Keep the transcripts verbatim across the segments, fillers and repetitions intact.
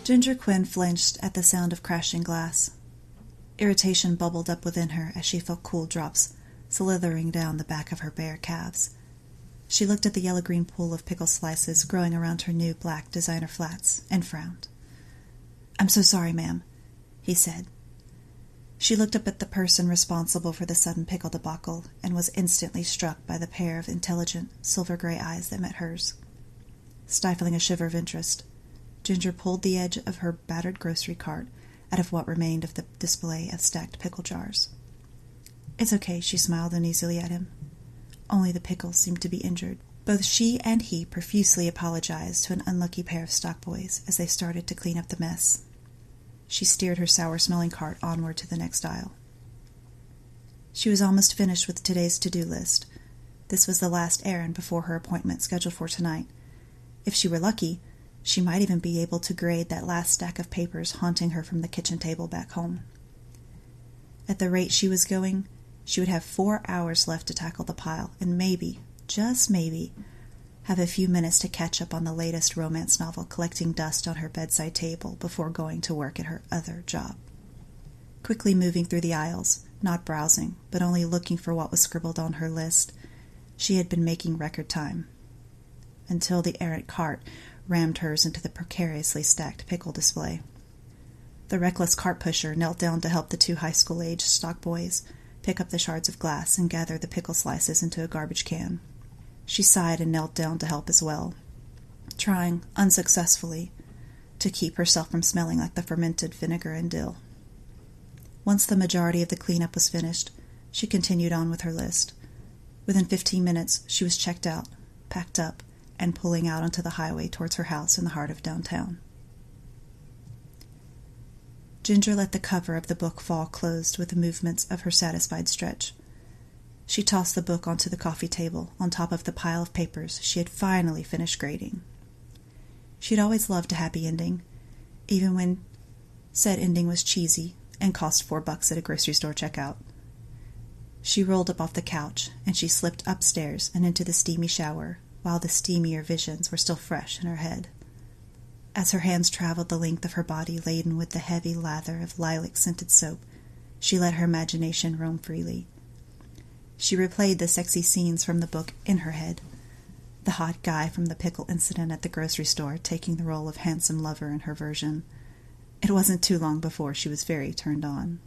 Ginger Quinn flinched at the sound of crashing glass. Irritation bubbled up within her as she felt cool drops slithering down the back of her bare calves. She looked at the yellow-green pool of pickle slices growing around her new black designer flats and frowned. "I'm so sorry, ma'am," he said. She looked up at the person responsible for the sudden pickle debacle and was instantly struck by the pair of intelligent, silver-gray eyes that met hers. Stifling a shiver of interest, Ginger pulled the edge of her battered grocery cart out of what remained of the display of stacked pickle jars. "It's okay," she smiled uneasily at him. Only the pickles seemed to be injured. Both she and he profusely apologized to an unlucky pair of stock boys as they started to clean up the mess. She steered her sour-smelling cart onward to the next aisle. She was almost finished with today's to-do list. This was the last errand before her appointment scheduled for tonight. If she were lucky, she might even be able to grade that last stack of papers haunting her from the kitchen table back home. At the rate she was going, she would have four hours left to tackle the pile, and maybe, just maybe, have a few minutes to catch up on the latest romance novel collecting dust on her bedside table before going to work at her other job. Quickly moving through the aisles, not browsing, but only looking for what was scribbled on her list, she had been making record time. Until the errant cart rammed hers into the precariously stacked pickle display. The reckless cart pusher knelt down to help the two high school-aged stock boys pick up the shards of glass and gather the pickle slices into a garbage can. She sighed and knelt down to help as well, trying, unsuccessfully, to keep herself from smelling like the fermented vinegar and dill. Once the majority of the cleanup was finished, she continued on with her list. Within fifteen minutes, she was checked out, packed up, and pulling out onto the highway towards her house in the heart of downtown. Ginger let the cover of the book fall closed with the movements of her satisfied stretch. She tossed the book onto the coffee table on top of the pile of papers she had finally finished grading. She had always loved a happy ending, even when said ending was cheesy and cost four bucks at a grocery store checkout. She rolled up off the couch, and she slipped upstairs and into the steamy shower, while the steamier visions were still fresh in her head. As her hands traveled the length of her body laden with the heavy lather of lilac-scented soap, she let her imagination roam freely. She replayed the sexy scenes from the book in her head. The hot guy from the pickle incident at the grocery store taking the role of handsome lover in her version. It wasn't too long before she was very turned on.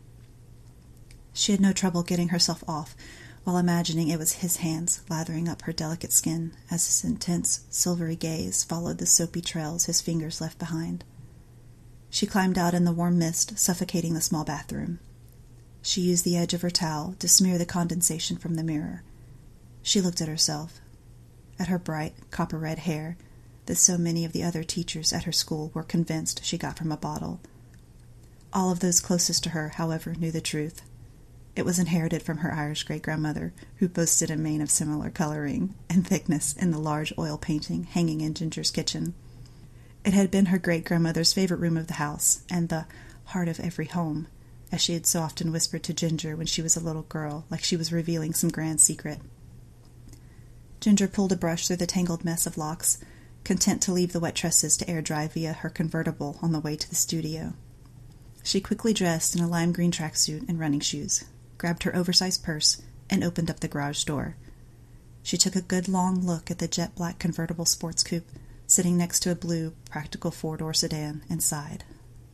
She had no trouble getting herself off while imagining it was his hands lathering up her delicate skin as his intense, silvery gaze followed the soapy trails his fingers left behind. She climbed out in the warm mist, suffocating the small bathroom. She used the edge of her towel to smear the condensation from the mirror. She looked at herself, at her bright, copper-red hair that so many of the other teachers at her school were convinced she got from a bottle. All of those closest to her, however, knew the truth. It was inherited from her Irish great-grandmother, who boasted a mane of similar coloring and thickness in the large oil painting hanging in Ginger's kitchen. It had been her great-grandmother's favorite room of the house, and the heart of every home, as she had so often whispered to Ginger when she was a little girl, like she was revealing some grand secret. Ginger pulled a brush through the tangled mess of locks, content to leave the wet tresses to air-dry via her convertible on the way to the studio. She quickly dressed in a lime-green tracksuit and running shoes, grabbed her oversized purse, and opened up the garage door. She took a good long look at the jet-black convertible sports coupe sitting next to a blue, practical four-door sedan, and sighed.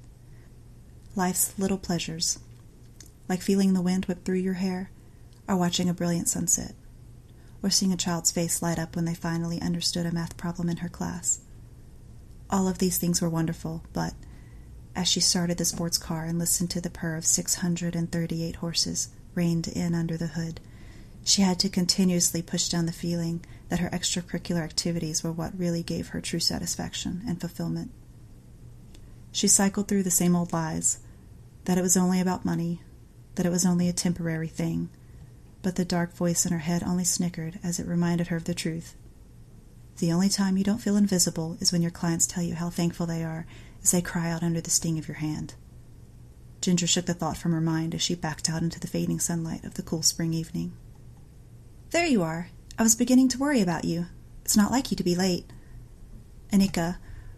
Life's little pleasures, like feeling the wind whip through your hair, or watching a brilliant sunset, or seeing a child's face light up when they finally understood a math problem in her class. All of these things were wonderful, but as she started the sports car and listened to the purr of six hundred thirty-eight horses reined in under the hood, she had to continuously push down the feeling that her extracurricular activities were what really gave her true satisfaction and fulfillment. She cycled through the same old lies, that it was only about money, that it was only a temporary thing, but the dark voice in her head only snickered as it reminded her of the truth. The only time you don't feel invisible is when your clients tell you how thankful they are as they cry out under the sting of your hand. Ginger shook the thought from her mind as she backed out into the fading sunlight of the cool spring evening. "There you are. I was beginning to worry about you. It's not like you to be late." Anika,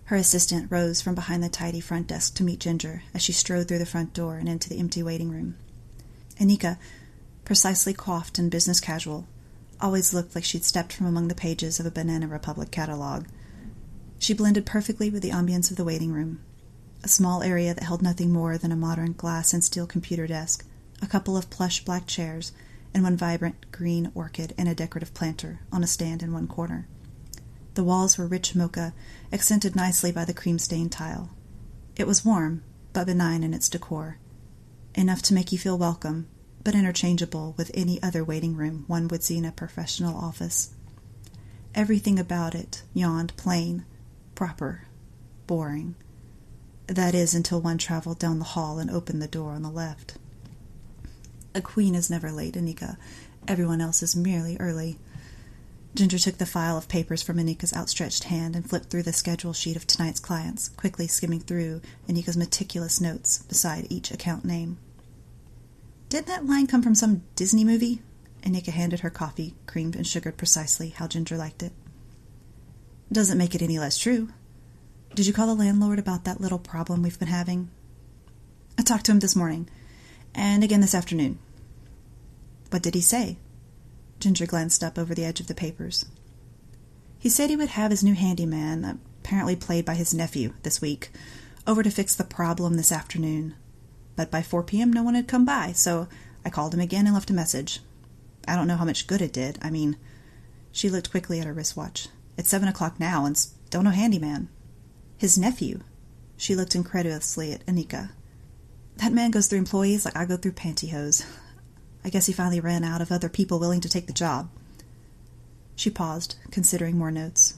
Her assistant rose from behind the tidy front desk to meet Ginger as she strode through the front door and into the empty waiting room. Anika, precisely coiffed and business casual, always looked like she'd stepped from among the pages of a Banana Republic catalog. She blended perfectly with the ambience of the waiting room, a small area that held nothing more than a modern glass and steel computer desk, a couple of plush black chairs, and one vibrant green orchid and a decorative planter on a stand in one corner. The walls were rich mocha, accented nicely by the cream-stained tile. It was warm, but benign in its decor, enough to make you feel welcome, but interchangeable with any other waiting room one would see in a professional office. Everything about it yawned plain, proper, boring. That is, until one traveled down the hall and opened the door on the left. A queen is never late, Anika. Everyone else is merely early. Ginger took the file of papers from Anika's outstretched hand and flipped through the schedule sheet of tonight's clients, quickly skimming through Anika's meticulous notes beside each account name. Didn't that line come from some Disney movie? Anika handed her coffee, creamed and sugared precisely how Ginger liked it. Doesn't make it any less true. Did you call the landlord about that little problem we've been having? I talked to him this morning, and again this afternoon. What did he say? Ginger glanced up over the edge of the papers. He said he would have his new handyman, apparently played by his nephew, this week, over to fix the problem this afternoon. But by four p.m. no one had come by, so I called him again and left a message. I don't know how much good it did. I mean, she looked quickly at her wristwatch. It's seven o'clock now, and still no handyman. His nephew. She looked incredulously at Anika. That man goes through employees like I go through pantyhose. I guess he finally ran out of other people willing to take the job. She paused, considering more notes.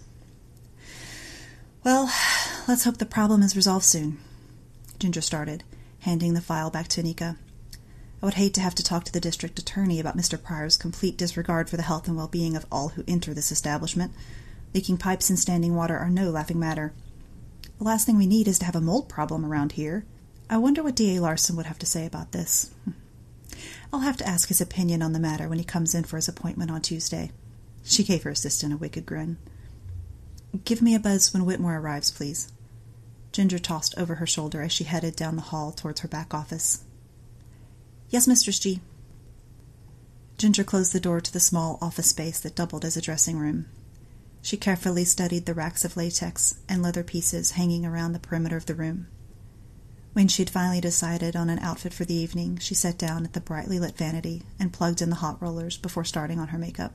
Well, let's hope the problem is resolved soon. Ginger started, handing the file back to Anika. I would hate to have to talk to the district attorney about Mister Pryor's complete disregard for the health and well-being of all who enter this establishment. Leaking pipes and standing water are no laughing matter. The last thing we need is to have a mold problem around here. I wonder what D A Larson would have to say about this. I'll have to ask his opinion on the matter when he comes in for his appointment on Tuesday. She gave her assistant a wicked grin. Give me a buzz when Whitmore arrives, please. Ginger tossed over her shoulder as she headed down the hall towards her back office. Yes, Mistress G. Ginger closed the door to the small office space that doubled as a dressing room. She carefully studied the racks of latex and leather pieces hanging around the perimeter of the room. When she'd finally decided on an outfit for the evening, she sat down at the brightly lit vanity and plugged in the hot rollers before starting on her makeup.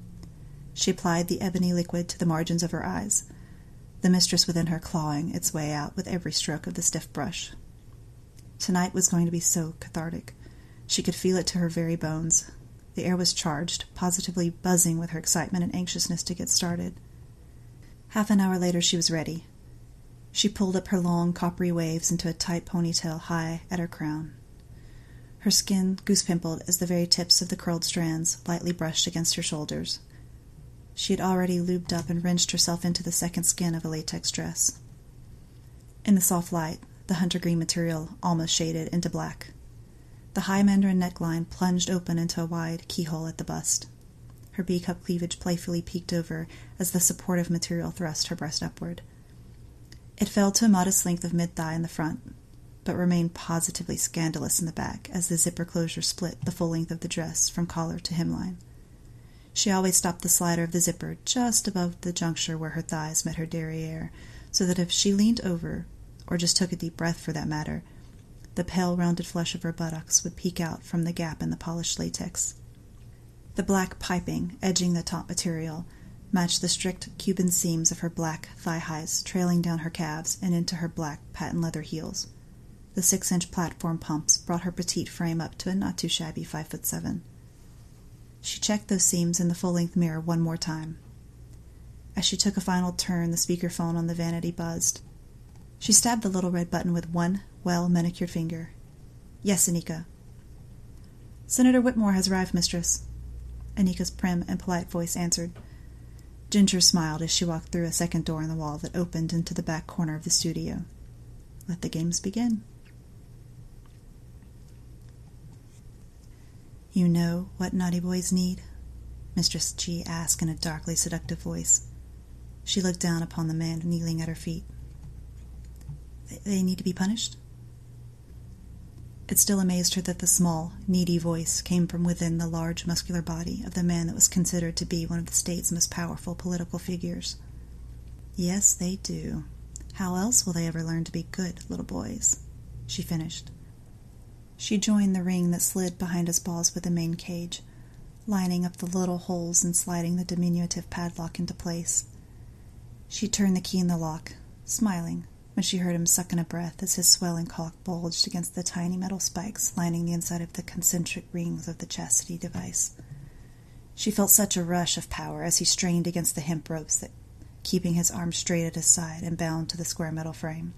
She applied the ebony liquid to the margins of her eyes, the mistress within her clawing its way out with every stroke of the stiff brush. Tonight was going to be so cathartic. She could feel it to her very bones. The air was charged, positively buzzing with her excitement and anxiousness to get started. Half an hour later she was ready. She pulled up her long, coppery waves into a tight ponytail high at her crown. Her skin goose-pimpled as the very tips of the curled strands lightly brushed against her shoulders. She had already lubed up and wrenched herself into the second skin of a latex dress. In the soft light, the hunter green material almost shaded into black. The high mandarin neckline plunged open into a wide keyhole at the bust. Her B-cup cleavage playfully peeked over as the supportive material thrust her breast upward. It fell to a modest length of mid-thigh in the front, but remained positively scandalous in the back as the zipper closure split the full length of the dress from collar to hemline. She always stopped the slider of the zipper just above the juncture where her thighs met her derriere, so that if she leaned over, or just took a deep breath for that matter, the pale rounded flesh of her buttocks would peek out from the gap in the polished latex. The black piping edging the top material matched the strict Cuban seams of her black thigh-highs trailing down her calves and into her black patent leather heels. The six-inch platform pumps brought her petite frame up to a not-too-shabby five foot seven. She checked those seams in the full-length mirror one more time. As she took a final turn, the speakerphone on the vanity buzzed. She stabbed the little red button with one well-manicured finger. Yes, Anika. Senator Whitmore has arrived, mistress. Anika's prim and polite voice answered. Ginger smiled as she walked through a second door in the wall that opened into the back corner of the studio. Let the games begin. You know what naughty boys need? Mistress G asked in a darkly seductive voice. She looked down upon the man kneeling at her feet. They need to be punished? It still amazed her that the small, needy voice came from within the large, muscular body of the man that was considered to be one of the state's most powerful political figures. Yes, they do. How else will they ever learn to be good little boys? She finished. She joined the ring that slid behind his balls with the main cage, lining up the little holes and sliding the diminutive padlock into place. She turned the key in the lock, smiling, when she heard him suck in a breath as his swelling cock bulged against the tiny metal spikes lining the inside of the concentric rings of the chastity device. She felt such a rush of power as he strained against the hemp ropes, that keeping his arms straight at his side and bound to the square metal frame.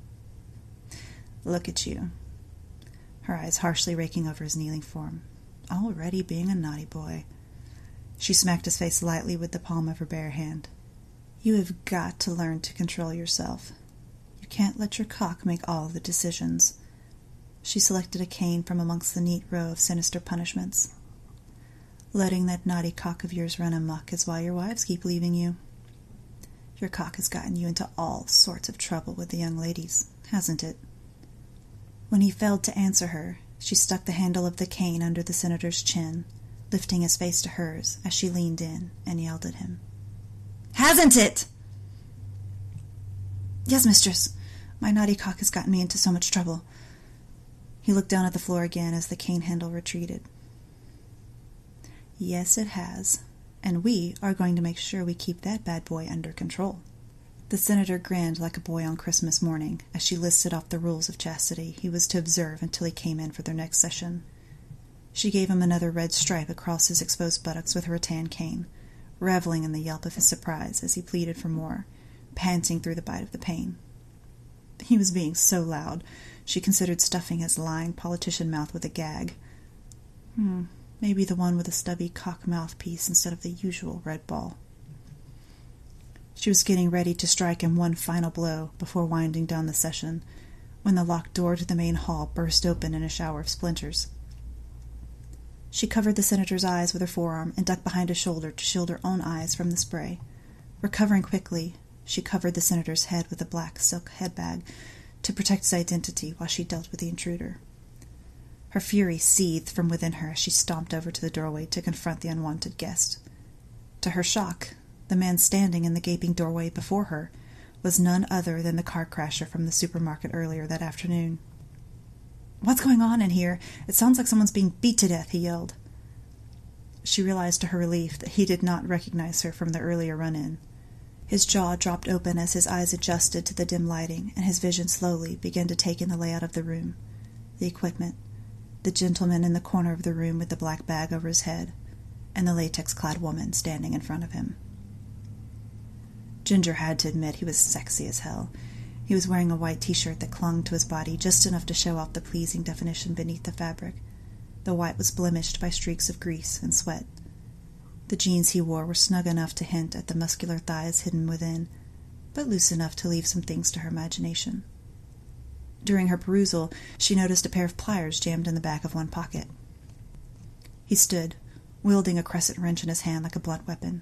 Look at you. Her eyes harshly raking over his kneeling form. Already being a naughty boy. She smacked his face lightly with the palm of her bare hand. You have got to learn to control yourself. You can't let your cock make all the decisions. She selected a cane from amongst the neat row of sinister punishments. Letting that naughty cock of yours run amok is why your wives keep leaving you. Your cock has gotten you into all sorts of trouble with the young ladies, hasn't it? When he failed to answer her, she stuck the handle of the cane under the senator's chin, lifting his face to hers as she leaned in and yelled at him. Hasn't it? Yes, mistress. My naughty cock has gotten me into so much trouble. He looked down at the floor again as the cane handle retreated. Yes, it has. And we are going to make sure we keep that bad boy under control. The senator grinned like a boy on Christmas morning as she listed off the rules of chastity he was to observe until he came in for their next session. She gave him another red stripe across his exposed buttocks with her rattan cane, reveling in the yelp of his surprise as he pleaded for more, panting through the bite of the pain. He was being so loud, she considered stuffing his lying politician mouth with a gag. Hmm, maybe the one with a stubby cock mouthpiece instead of the usual red ball. She was getting ready to strike him one final blow before winding down the session, when the locked door to the main hall burst open in a shower of splinters. She covered the senator's eyes with her forearm and ducked behind his shoulder to shield her own eyes from the spray. Recovering quickly, she covered the senator's head with a black silk headbag to protect his identity while she dealt with the intruder. Her fury seethed from within her as she stomped over to the doorway to confront the unwanted guest. To her shock, the man standing in the gaping doorway before her was none other than the car crasher from the supermarket earlier that afternoon. What's going on in here? It sounds like someone's being beat to death, he yelled. She realized to her relief that he did not recognize her from the earlier run-in. His jaw dropped open as his eyes adjusted to the dim lighting, and his vision slowly began to take in the layout of the room, the equipment, the gentleman in the corner of the room with the black bag over his head, and the latex-clad woman standing in front of him. Ginger had to admit he was sexy as hell. He was wearing a white t-shirt that clung to his body just enough to show off the pleasing definition beneath the fabric. The white was blemished by streaks of grease and sweat. The jeans he wore were snug enough to hint at the muscular thighs hidden within, but loose enough to leave some things to her imagination. During her perusal, she noticed a pair of pliers jammed in the back of one pocket. He stood, wielding a crescent wrench in his hand like a blunt weapon.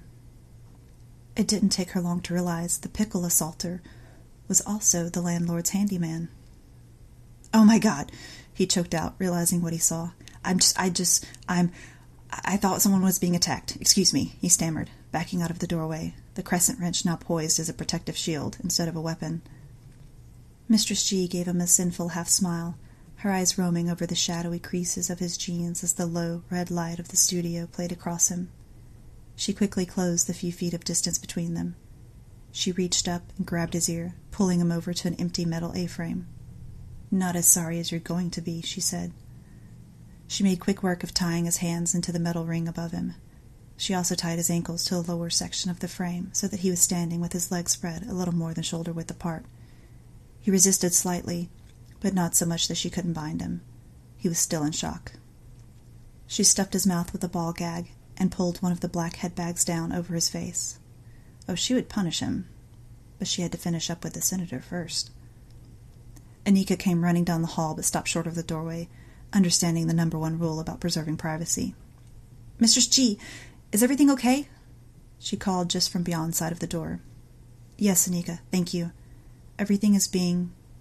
It didn't take her long to realize the pickle assaulter was also the landlord's handyman. Oh my God, he choked out, realizing what he saw. I'm just, I just, I'm, I thought someone was being attacked. Excuse me, he stammered, backing out of the doorway, the crescent wrench now poised as a protective shield instead of a weapon. Mistress G gave him a sinful half-smile, her eyes roaming over the shadowy creases of his jeans as the low, red light of the studio played across him. She quickly closed the few feet of distance between them. She reached up and grabbed his ear, pulling him over to an empty metal A-frame. Not as sorry as you're going to be, she said. She made quick work of tying his hands into the metal ring above him. She also tied his ankles to the lower section of the frame so that he was standing with his legs spread a little more than shoulder-width apart. He resisted slightly, but not so much that she couldn't bind him. He was still in shock. She stuffed his mouth with a ball gag and pulled one of the black headbags down over his face. Oh, she would punish him, but she had to finish up with the senator first. Anika came running down the hall but stopped short of the doorway, understanding the number one rule about preserving privacy. Mistress G, is everything okay? She called just from beyond side of the door. Yes, Anika, thank you. Everything is being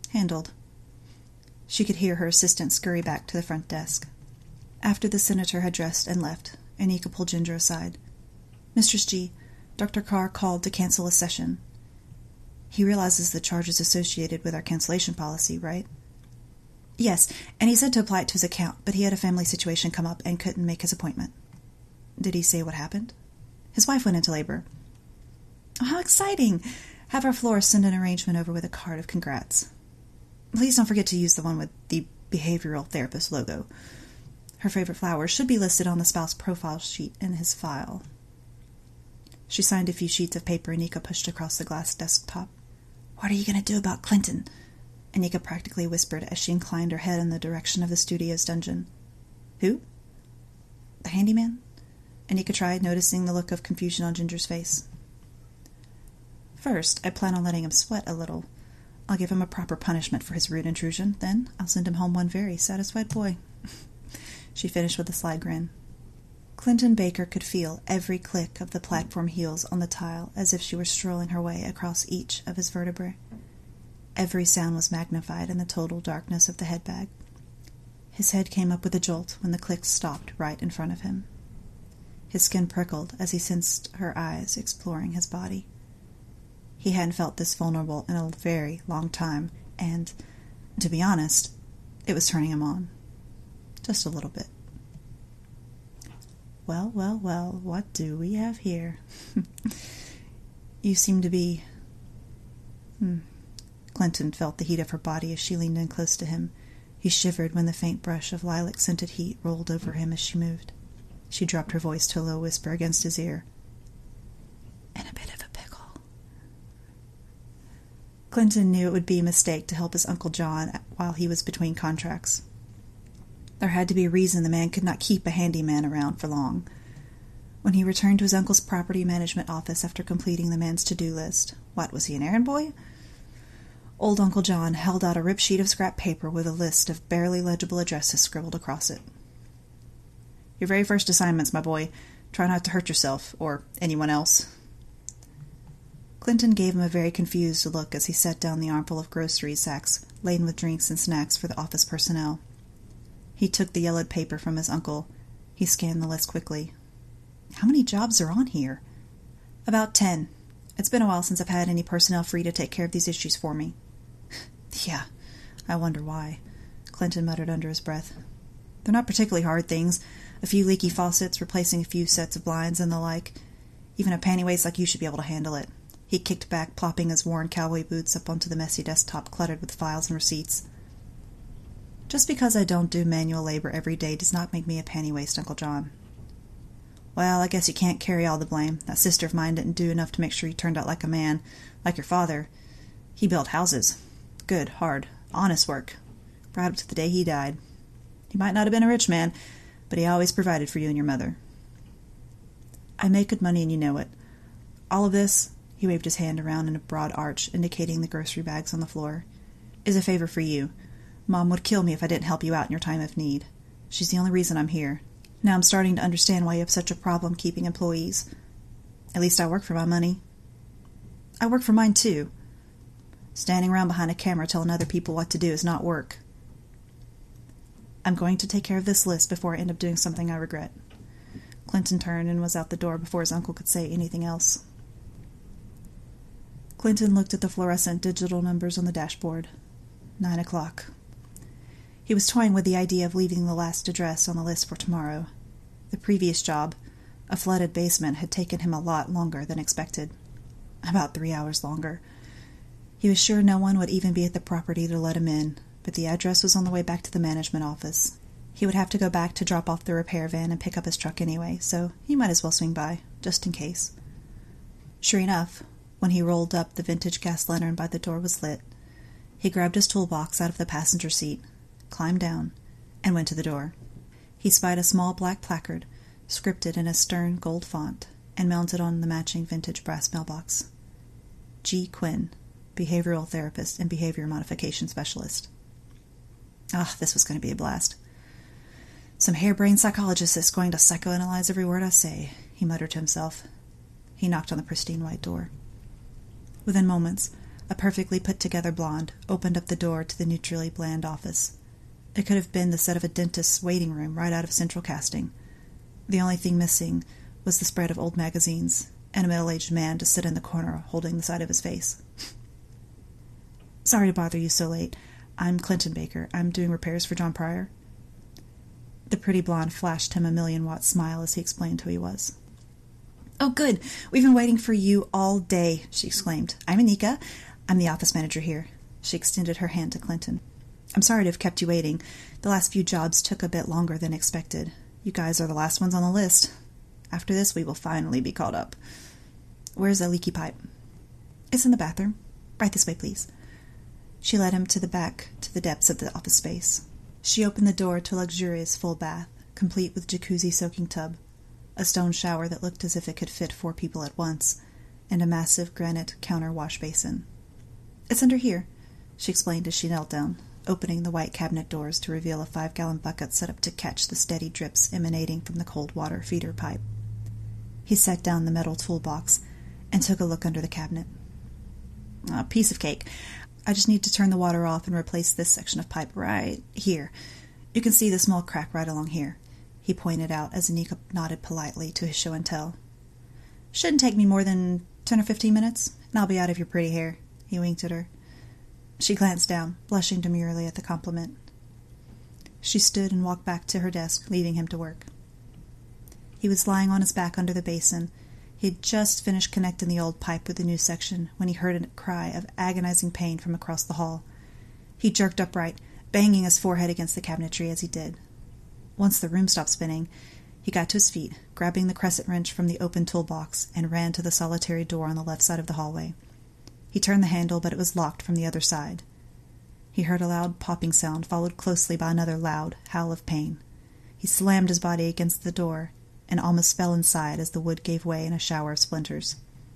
Handled. She could hear her assistant scurry back to the front desk. After the senator had dressed and left, Anika pulled Ginger aside. Mistress G, Doctor Carr called to cancel a session. He realizes the charges associated with our cancellation policy, right? Yes, and he said to apply it to his account, but he had a family situation come up and couldn't make his appointment. Did he say what happened? His wife went into labor. Oh, how exciting! Have our florist send an arrangement over with a card of congrats. Please don't forget to use the one with the behavioral therapist logo. Her favorite flowers should be listed on the spouse profile sheet in his file. She signed a few sheets of paper Anika pushed across the glass desktop. What are you going to do about Clinton? Anika practically whispered as she inclined her head in the direction of the studio's dungeon. Who? The handyman? Anika tried, noticing the look of confusion on Ginger's face. First, I plan on letting him sweat a little. I'll give him a proper punishment for his rude intrusion. Then I'll send him home one very satisfied boy. She finished with a sly grin. Clinton Baker could feel every click of the platform heels on the tile as if she were strolling her way across each of his vertebrae. Every sound was magnified in the total darkness of the head bag. His head came up with a jolt when the clicks stopped right in front of him. His skin prickled as he sensed her eyes exploring his body. He hadn't felt this vulnerable in a very long time, and, to be honest, it was turning him on. Just a little bit. Well, well, well, what do we have here? You seem to be... Hmm. Clinton felt the heat of her body as she leaned in close to him. He shivered when the faint brush of lilac-scented heat rolled over him as she moved. She dropped her voice to a low whisper against his ear. In a bit of a pickle. Clinton knew it would be a mistake to help his Uncle John while he was between contracts. There had to be a reason the man could not keep a handyman around for long. When he returned to his uncle's property management office after completing the man's to-do list, what, was he an errand boy? Old Uncle John held out a ripped sheet of scrap paper with a list of barely legible addresses scribbled across it. Your very first assignments, my boy. Try not to hurt yourself, or anyone else. Clinton gave him a very confused look as he set down the armful of grocery sacks laden with drinks and snacks for the office personnel. He took the yellowed paper from his uncle. He scanned the list quickly. How many jobs are on here? About ten. It's been a while since I've had any personnel free to take care of these issues for me. Yeah, I wonder why, Clinton muttered under his breath. They're not particularly hard things. A few leaky faucets, replacing a few sets of blinds, and the like. Even a panty-waist like you should be able to handle it. He kicked back, plopping his worn cowboy boots up onto the messy desktop cluttered with files and receipts. Just because I don't do manual labor every day does not make me a panty-waist, Uncle John. Well, I guess you can't carry all the blame. That sister of mine didn't do enough to make sure you turned out like a man, like your father. He built houses. Good, hard, honest work. Right up to the day he died. He might not have been a rich man, but he always provided for you and your mother. I make good money and you know it. All of this, he waved his hand around in a broad arch, indicating the grocery bags on the floor, is a favor for you. Mom would kill me if I didn't help you out in your time of need. She's the only reason I'm here. Now I'm starting to understand why you have such a problem keeping employees. At least I work for my money. I work for mine, too. Standing around behind a camera telling other people what to do is not work. I'm going to take care of this list before I end up doing something I regret. Clinton turned and was out the door before his uncle could say anything else. Clinton looked at the fluorescent digital numbers on the dashboard. Nine o'clock. He was toying with the idea of leaving the last address on the list for tomorrow. The previous job, a flooded basement, had taken him a lot longer than expected. About three hours longer. He was sure no one would even be at the property to let him in, but the address was on the way back to the management office. He would have to go back to drop off the repair van and pick up his truck anyway, so he might as well swing by, just in case. Sure enough, when he rolled up, the vintage gas lantern by the door was lit. He grabbed his toolbox out of the passenger seat, climbed down, and went to the door. He spied a small black placard, scripted in a stern gold font, and mounted on the matching vintage brass mailbox. G. Quinn, behavioral therapist and behavior modification specialist. Ah, this was going to be a blast. Some harebrained psychologist is going to psychoanalyze every word I say, he muttered to himself. He knocked on the pristine white door. Within moments, a perfectly put-together blonde, opened up the door to the neutrally bland office. It could have been the set of a dentist's waiting room right out of Central Casting. The only thing missing was the spread of old magazines, and a middle-aged man to sit in the corner holding the side of his face. "Sorry to bother you so late. I'm Clinton Baker. I'm doing repairs for John Pryor." The pretty blonde flashed him a million-watt smile as he explained who he was. "Oh, good. We've been waiting for you all day," she exclaimed. "I'm Anika. I'm the office manager here." She extended her hand to Clinton. "I'm sorry to have kept you waiting. The last few jobs took a bit longer than expected. You guys are the last ones on the list. After this, we will finally be caught up. Where's a leaky pipe?" "It's in the bathroom. Right this way, please." She led him to the back, to the depths of the office space. She opened the door to a luxurious full bath, complete with jacuzzi soaking tub, a stone shower that looked as if it could fit four people at once, and a massive granite counter wash basin. "It's under here," she explained as she knelt down, opening the white cabinet doors to reveal a five-gallon bucket set up to catch the steady drips emanating from the cold water feeder pipe. He set down the metal toolbox and took a look under the cabinet. "A piece of cake. I just need to turn the water off and replace this section of pipe right here. You can see the small crack right along here," he pointed out as Anika nodded politely to his show and tell. "Shouldn't take me more than ten or fifteen minutes, and I'll be out of your pretty hair," he winked at her. She glanced down, blushing demurely at the compliment. She stood and walked back to her desk, leaving him to work. He was lying on his back under the basin. He had just finished connecting the old pipe with the new section when he heard a cry of agonizing pain from across the hall. He jerked upright, banging his forehead against the cabinetry as he did. Once the room stopped spinning, he got to his feet, grabbing the crescent wrench from the open toolbox, and ran to the solitary door on the left side of the hallway. He turned the handle, but it was locked from the other side. He heard a loud popping sound, followed closely by another loud howl of pain. He slammed his body against the door and almost fell inside as the wood gave way in a shower of splinters.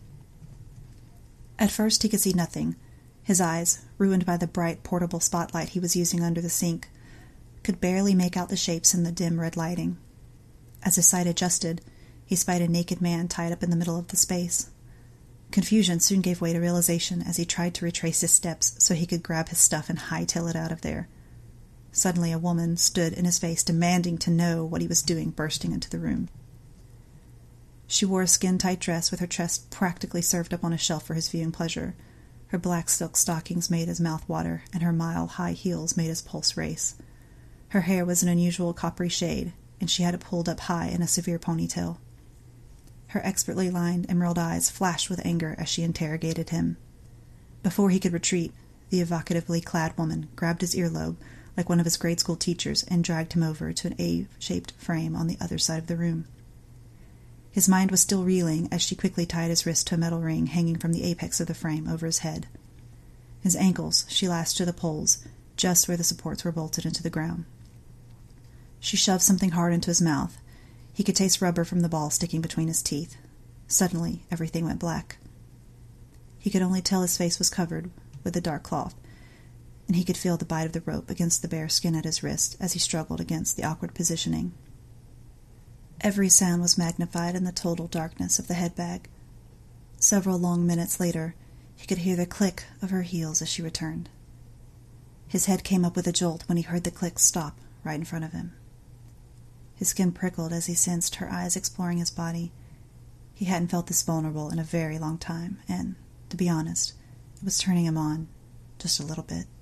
At first he could see nothing. His eyes, ruined by the bright portable spotlight he was using under the sink, could barely make out the shapes in the dim red lighting. As his sight adjusted, he spied a naked man tied up in the middle of the space. Confusion soon gave way to realization as he tried to retrace his steps so he could grab his stuff and hightail it out of there. Suddenly a woman stood in his face, demanding to know what he was doing, bursting into the room. She wore a skin-tight dress with her chest practically served up on a shelf for his viewing pleasure. Her black silk stockings made his mouth water, and her mile-high heels made his pulse race. Her hair was an unusual coppery shade, and she had it pulled up high in a severe ponytail. Her expertly lined emerald eyes flashed with anger as she interrogated him. Before he could retreat, the evocatively clad woman grabbed his earlobe like one of his grade school teachers and dragged him over to an A-shaped frame on the other side of the room. His mind was still reeling as she quickly tied his wrist to a metal ring hanging from the apex of the frame over his head. His ankles she lashed to the poles, just where the supports were bolted into the ground. She shoved something hard into his mouth. He could taste rubber from the ball sticking between his teeth. Suddenly, everything went black. He could only tell his face was covered with a dark cloth, and he could feel the bite of the rope against the bare skin at his wrist as he struggled against the awkward positioning. Every sound was magnified in the total darkness of the head bag. Several long minutes later, he could hear the click of her heels as she returned. His head came up with a jolt when he heard the click stop right in front of him. His skin prickled as he sensed her eyes exploring his body. He hadn't felt this vulnerable in a very long time, and, to be honest, it was turning him on, just a little bit.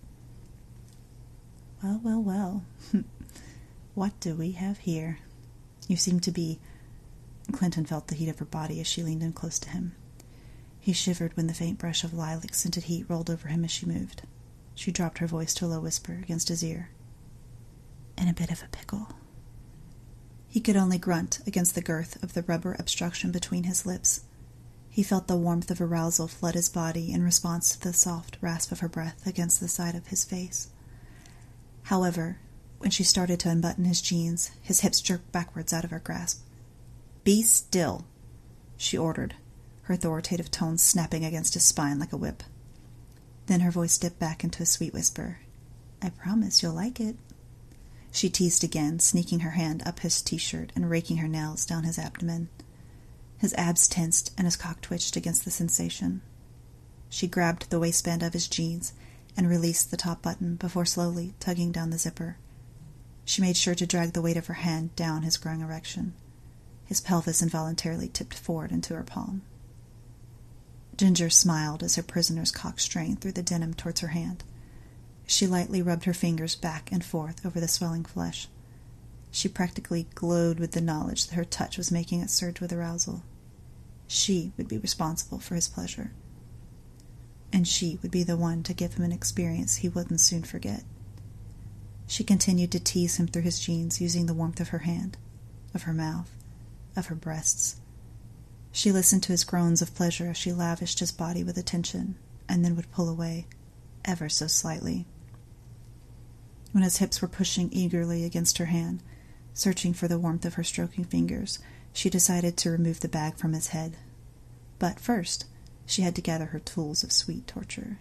Well, well, well. What do we have here? You seem to be... Clinton felt the heat of her body as she leaned in close to him. He shivered when the faint brush of lilac-scented heat rolled over him as she moved. She dropped her voice to a low whisper against his ear. In a bit of a pickle. He could only grunt against the girth of the rubber obstruction between his lips. He felt the warmth of arousal flood his body in response to the soft rasp of her breath against the side of his face. However, when she started to unbutton his jeans, his hips jerked backwards out of her grasp. "Be still," she ordered, her authoritative tones snapping against his spine like a whip. Then her voice dipped back into a sweet whisper. "I promise you'll like it." She teased again, sneaking her hand up his t-shirt and raking her nails down his abdomen. His abs tensed and his cock twitched against the sensation. She grabbed the waistband of his jeans and released the top button before slowly tugging down the zipper. She made sure to drag the weight of her hand down his growing erection. His pelvis involuntarily tipped forward into her palm. Ginger smiled as her prisoner's cock strained through the denim towards her hand. She lightly rubbed her fingers back and forth over the swelling flesh. She practically glowed with the knowledge that her touch was making it surge with arousal. She would be responsible for his pleasure. And she would be the one to give him an experience he wouldn't soon forget. She continued to tease him through his jeans, using the warmth of her hand, of her mouth, of her breasts. She listened to his groans of pleasure as she lavished his body with attention, and then would pull away, ever so slightly. When his hips were pushing eagerly against her hand, searching for the warmth of her stroking fingers, she decided to remove the bag from his head. But first, she had to gather her tools of sweet torture.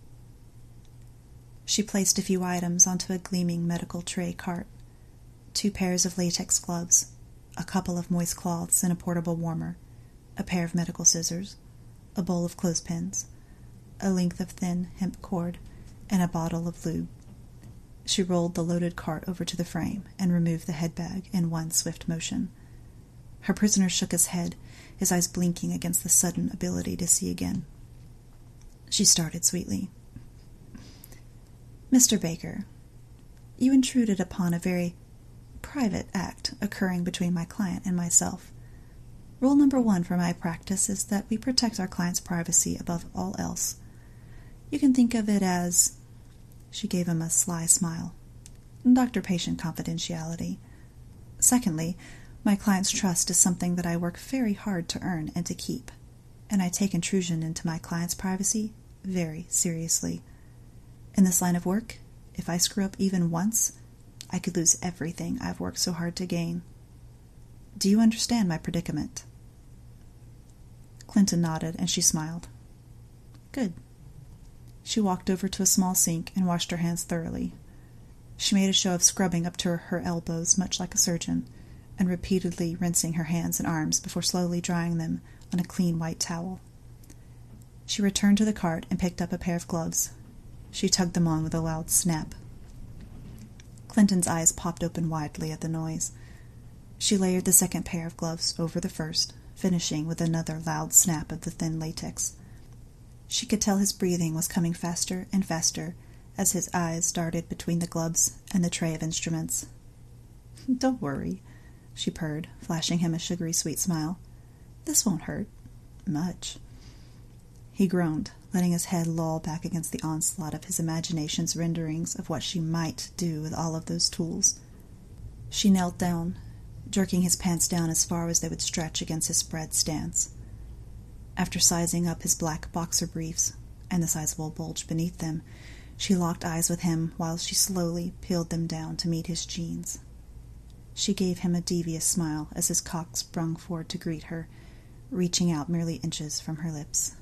She placed a few items onto a gleaming medical tray cart. Two pairs of latex gloves, a couple of moist cloths and a portable warmer, a pair of medical scissors, a bowl of clothespins, a length of thin hemp cord, and a bottle of lube. She rolled the loaded cart over to the frame and removed the head bag in one swift motion. Her prisoner shook his head, his eyes blinking against the sudden ability to see again. She started sweetly. Mister Baker, you intruded upon a very private act occurring between my client and myself. Rule number one for my practice is that we protect our client's privacy above all else. You can think of it as... She gave him a sly smile. Doctor-patient confidentiality. Secondly, my client's trust is something that I work very hard to earn and to keep, and I take intrusion into my client's privacy very seriously. In this line of work, if I screw up even once, I could lose everything I've worked so hard to gain. Do you understand my predicament? Clinton nodded, and she smiled. Good. She walked over to a small sink and washed her hands thoroughly. She made a show of scrubbing up to her elbows, much like a surgeon, and repeatedly rinsing her hands and arms before slowly drying them on a clean white towel. She returned to the cart and picked up a pair of gloves. She tugged them on with a loud snap. Clinton's eyes popped open widely at the noise. She layered the second pair of gloves over the first, finishing with another loud snap of the thin latex. She could tell his breathing was coming faster and faster as his eyes darted between the gloves and the tray of instruments. Don't worry, she purred, flashing him a sugary sweet smile. This won't hurt. Much. He groaned, letting his head loll back against the onslaught of his imagination's renderings of what she might do with all of those tools. She knelt down, jerking his pants down as far as they would stretch against his spread stance. After sizing up his black boxer briefs and the sizable bulge beneath them, she locked eyes with him while she slowly peeled them down to meet his jeans. She gave him a devious smile as his cock sprung forward to greet her, reaching out merely inches from her lips.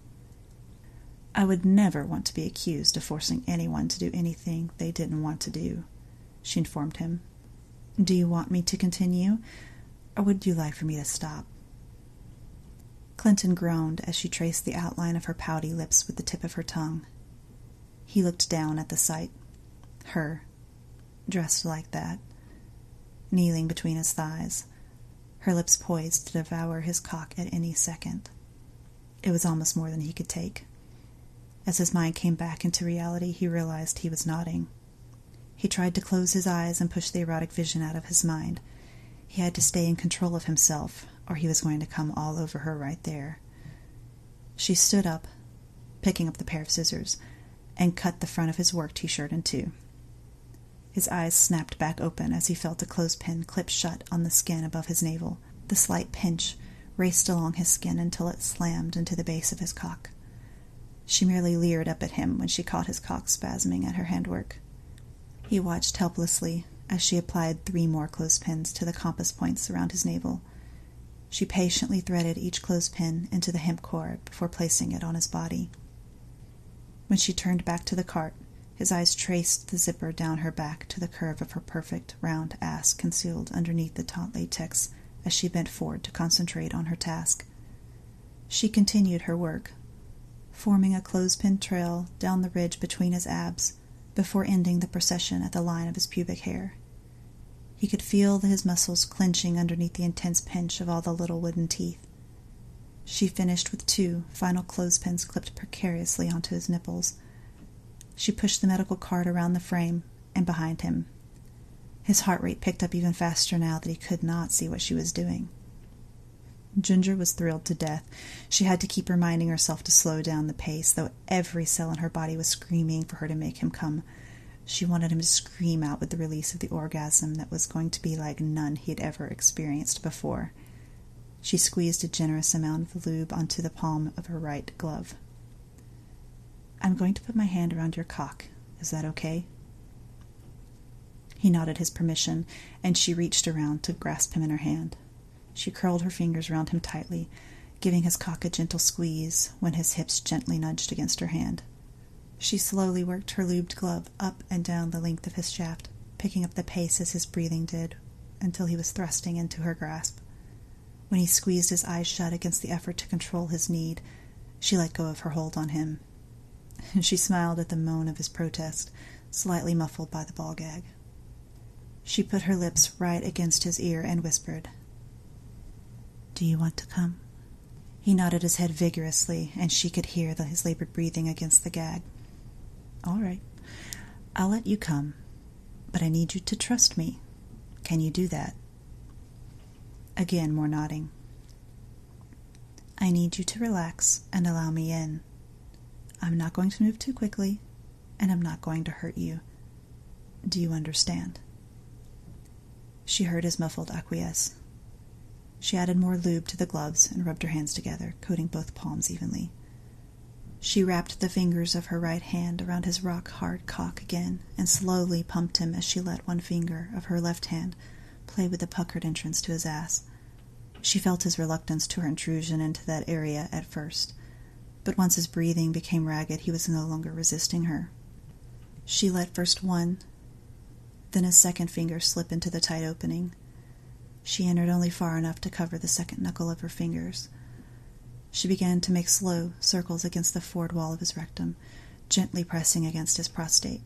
I would never want to be accused of forcing anyone to do anything they didn't want to do, she informed him. Do you want me to continue, or would you like for me to stop? Clinton groaned as she traced the outline of her pouty lips with the tip of her tongue. He looked down at the sight. Her, dressed like that, kneeling between his thighs, her lips poised to devour his cock at any second. It was almost more than he could take. As his mind came back into reality, he realized he was nodding. He tried to close his eyes and push the erotic vision out of his mind. He had to stay in control of himself, or he was going to come all over her right there. She stood up, picking up the pair of scissors, and cut the front of his work t-shirt in two. His eyes snapped back open as he felt a clothespin clip shut on the skin above his navel. The slight pinch raced along his skin until it slammed into the base of his cock. She merely leered up at him when she caught his cock spasming at her handwork. He watched helplessly as she applied three more clothespins to the compass points around his navel. She patiently threaded each clothespin into the hemp cord before placing it on his body. When she turned back to the cart, his eyes traced the zipper down her back to the curve of her perfect, round ass concealed underneath the taut latex as she bent forward to concentrate on her task. She continued her work, forming a clothespin trail down the ridge between his abs before ending the procession at the line of his pubic hair. He could feel his muscles clenching underneath the intense pinch of all the little wooden teeth. She finished with two final clothespins clipped precariously onto his nipples. She pushed the medical cart around the frame and behind him. His heart rate picked up even faster now that he could not see what she was doing. Ginger was thrilled to death. She had to keep reminding herself to slow down the pace, though every cell in her body was screaming for her to make him come. She wanted him to scream out with the release of the orgasm that was going to be like none he had ever experienced before. She squeezed a generous amount of lube onto the palm of her right glove. "I'm going to put my hand around your cock. Is that okay?" He nodded his permission, and she reached around to grasp him in her hand. She curled her fingers around him tightly, giving his cock a gentle squeeze when his hips gently nudged against her hand. She slowly worked her lubed glove up and down the length of his shaft, picking up the pace as his breathing did, until he was thrusting into her grasp. When he squeezed his eyes shut against the effort to control his need, she let go of her hold on him. She smiled at the moan of his protest, slightly muffled by the ball gag. She put her lips right against his ear and whispered, "Do you want to come?" He nodded his head vigorously, and she could hear the, his labored breathing against the gag. "All right, I'll let you come, but I need you to trust me. Can you do that?" Again, more nodding. "I need you to relax and allow me in. I'm not going to move too quickly, and I'm not going to hurt you. Do you understand?" She heard his muffled acquiesce. She added more lube to the gloves and rubbed her hands together, coating both palms evenly. She wrapped the fingers of her right hand around his rock-hard cock again and slowly pumped him as she let one finger of her left hand play with the puckered entrance to his ass. She felt his reluctance to her intrusion into that area at first, but once his breathing became ragged, he was no longer resisting her. She let first one, then a second finger slip into the tight opening. She entered only far enough to cover the second knuckle of her fingers. She began to make slow circles against the forward wall of his rectum, gently pressing against his prostate.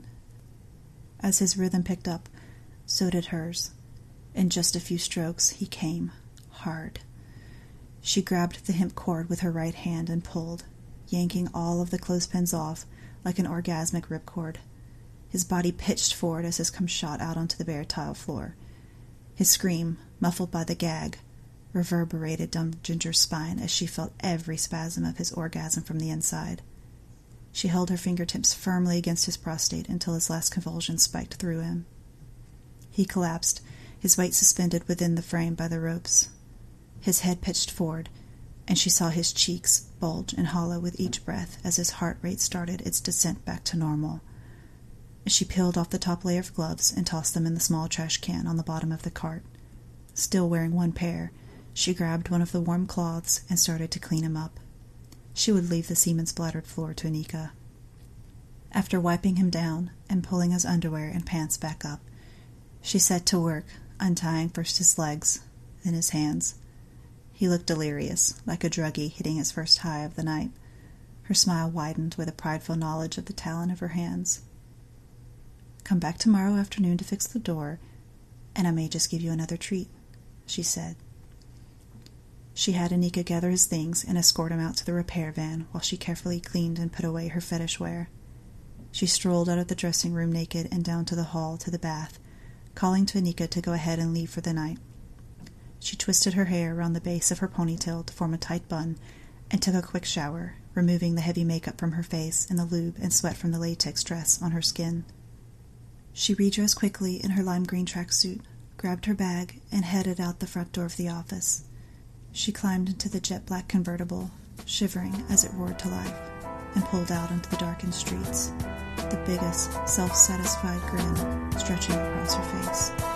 As his rhythm picked up, so did hers. In just a few strokes, he came, hard. She grabbed the hemp cord with her right hand and pulled, yanking all of the clothespins off like an orgasmic ripcord. His body pitched forward as his cum shot out onto the bare tile floor. His scream, muffled by the gag, reverberated down Ginger's spine as she felt every spasm of his orgasm from the inside. She held her fingertips firmly against his prostate until his last convulsion spiked through him. He collapsed, his weight suspended within the frame by the ropes. His head pitched forward, and she saw his cheeks bulge and hollow with each breath as his heart rate started its descent back to normal. She peeled off the top layer of gloves and tossed them in the small trash can on the bottom of the cart. Still wearing one pair, she grabbed one of the warm cloths and started to clean him up. She would leave the semen-splattered floor to Anika. After wiping him down and pulling his underwear and pants back up, she set to work, untying first his legs, then his hands. He looked delirious, like a druggie hitting his first high of the night. Her smile widened with a prideful knowledge of the talent of her hands. "Come back tomorrow afternoon to fix the door, and I may just give you another treat," she said. She had Anika gather his things and escort him out to the repair van while she carefully cleaned and put away her fetish wear. She strolled out of the dressing room naked and down to the hall to the bath, calling to Anika to go ahead and leave for the night. She twisted her hair around the base of her ponytail to form a tight bun and took a quick shower, removing the heavy makeup from her face and the lube and sweat from the latex dress on her skin. She redressed quickly in her lime green tracksuit, grabbed her bag, and headed out the front door of the office. She climbed into the jet-black convertible, shivering as it roared to life, and pulled out into the darkened streets, the biggest, self-satisfied grin stretching across her face.